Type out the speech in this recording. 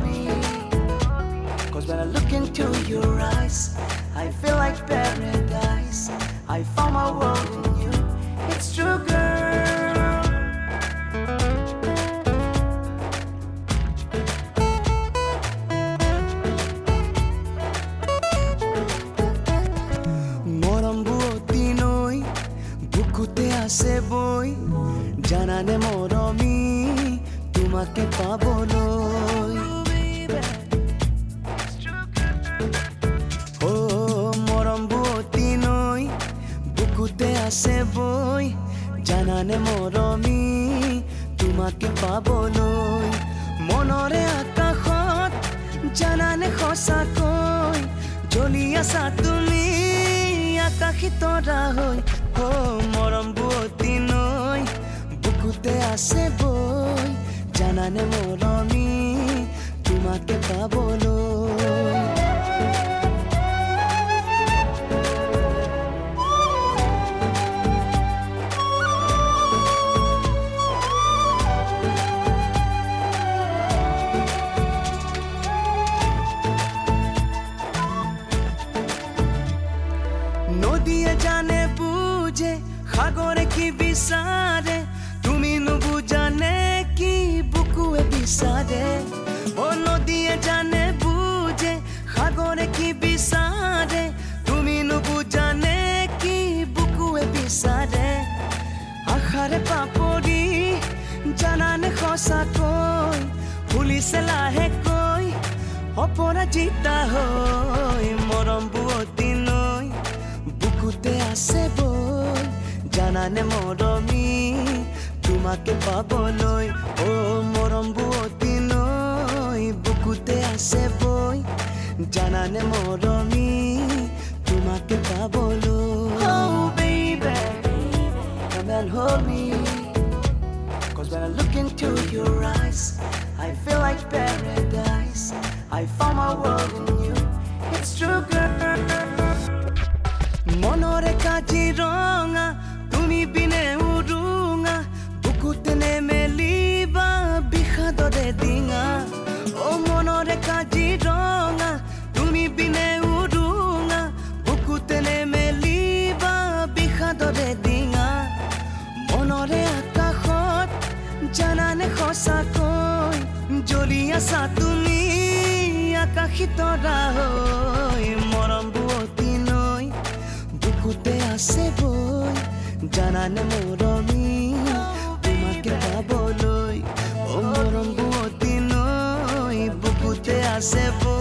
me. 'Cause when I look into your eyes, I feel like paradise. I found my world in you. It's true, girl. Moram buoti noi, bukute ase boy. Janane moromi, tumake paboloi. Ase boy janane moromi tumake paboloi monore akashot janane khosakoi joli asa tumi akashitora hoi ho morom buoti noi bukute ase boy janane moromi tumake paboloi নদিয়ে জানে বুঝে সাগরে কি বিচারে তুমি নুবুজানে কি বুকুয়ে বিচারে ও নদিয়ে জানে বুঝে সাগরে কি বিচারে তুমি নুবুজানে কি বুকুয়ে বিচারে আখারে পাপৰি জানানে খসাকৈ পুলিচে লাহে কৈ অপৰাজিতা হৈ মৰম বুৱতী নৈ বুকুতে আছে বৈ জানানে মৰমি তোমাকে পাবলৈ ও মৰম বুৱতী নৈ বুকুতে আছে বৈ জানানে মৰমি তোমাকে পাবলৈ oh baby come and hold me 'cause when I look into your eyes I feel like paradise I found my world in you it's true girl monore kajiranga tumi bine urunga bukute nemeliba bikhadore dinga o monore kajiranga tumi bine urunga bukute nemeliba bikhadore dinga monore akashot janane khosakoi joli asa tumi akashitora hoi morom buoti noi বুকুতে আছে বৈ জানানে মৰমি তোমাকে পাবলৈ ও মৰম বুৱতী নৈ বুকুতে আছে বৈ